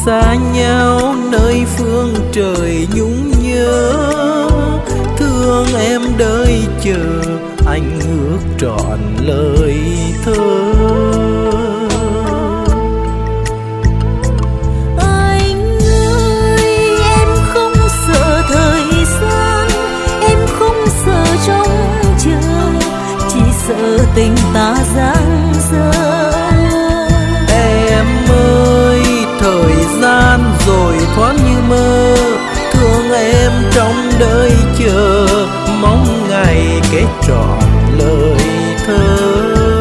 xa nhau nơi phương trời nhung nhớ, thương em đợi chờ anh ước trọn lời thơ. Anh ơi em không sợ thời gian, em không sợ trông chờ, chỉ sợ tình ta giang dở. Em ơi thời gian rồi thoáng như mơ, thương em trong đời chờ, mong ngày kết trọn lời thơ.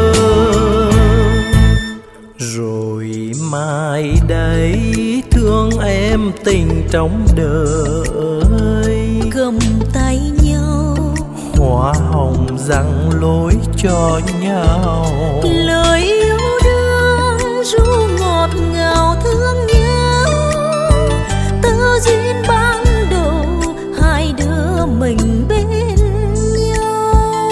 Rồi mai đây thương em tình trong đời, Cầm tay nhau hoa hồng răng lối cho nhau. lời yêu đương ru ngọt ngào thương nhớ, tơ duyên ban đầu hai đứa mình bên nhau.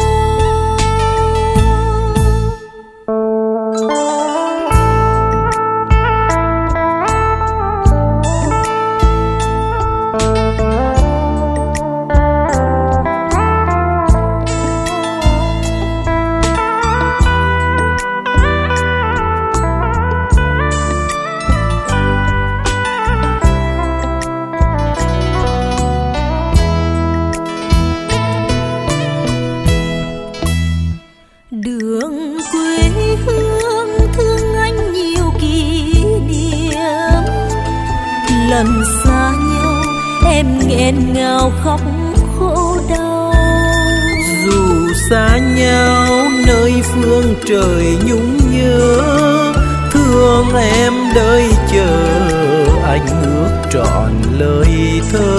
Đường quê hương thương anh nhiều kỷ niệm, lần xa nhau em nghẹn ngào khóc khổ đau. Dù xa nhau nơi phương trời nhung nhớ, thương em đợi chờ anh ước trọn lời thơ.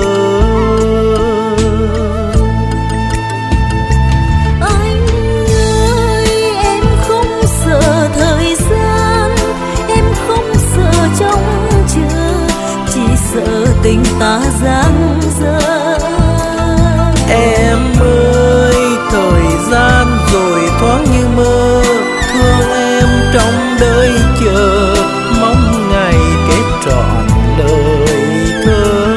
Anh ơi em không sợ thời gian, em không sợ trông chờ, chỉ sợ tình ta giang dở. Em ơi thời gian rồi thoáng như mơ, thương em trong đời chờ, mong ngày kết trọn lời thơ.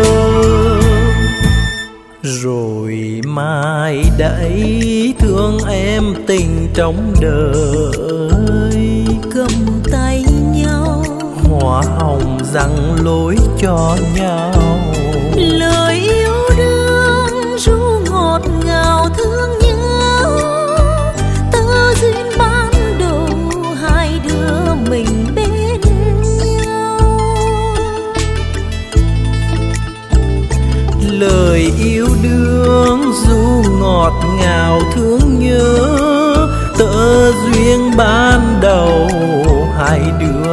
Rồi mai đây thương em tình trong đời, Cầm tay nhau hoa hồng răng lối cho nhau. lời yêu đương ru ngọt ngào thương nhớ, tơ duyên ban đầu hai đứa mình bên nhau. Lời yêu đương ru ngọt ngào thương nhớ, tơ duyên ban đầu hai đứa